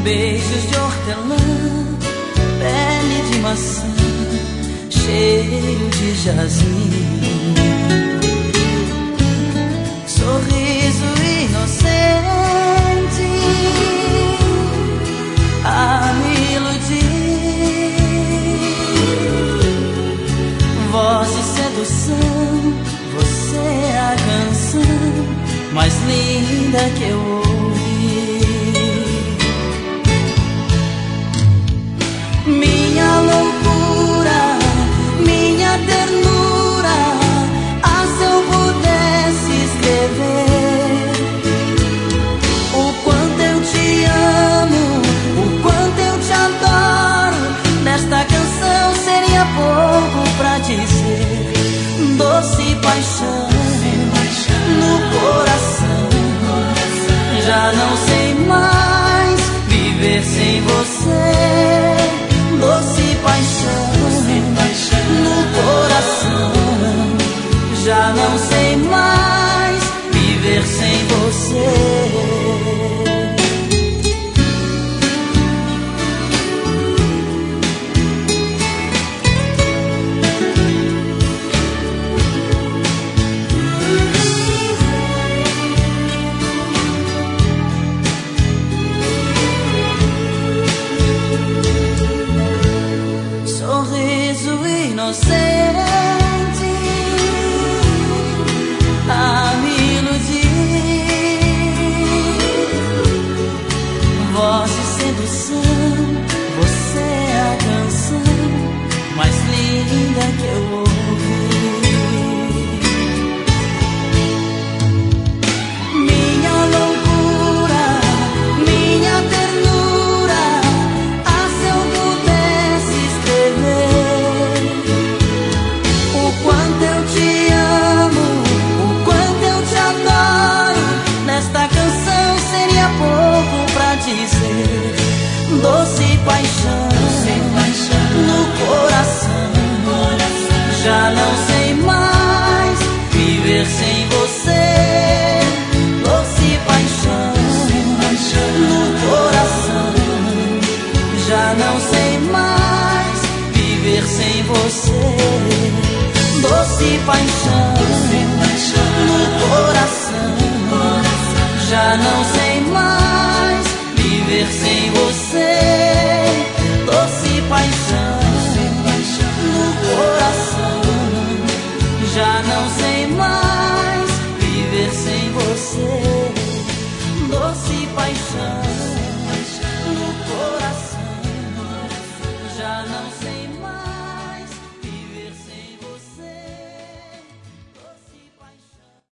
beijos de hortelã, pele de maçã, cheiro de jasmim, sorriso inocente a me iludir, voz de sedução, você é a canção mais linda que eu ouvi. Minha loucura, minha ternura, se eu pudesse escrever o quanto eu te amo, o quanto eu te adoro, nesta canção seria pouco pra dizer. Doce paixão no coração, já não sei mais viver sem você. Doce paixão no coração, já não sei mais viver sem você. Inocente a me iludir, voz de sedução, você é a canção mais linda que eu ouvi. Minha loucura, minha ternura, se eu pudesse escrever o quanto eu te amo, o quanto eu te adoro, nesta canção seria pouco pra dizer. Doce paixão no coração, já não sei mais viver sem você. Doce paixão no coração, já não sei mais viver sem você. Doce paixão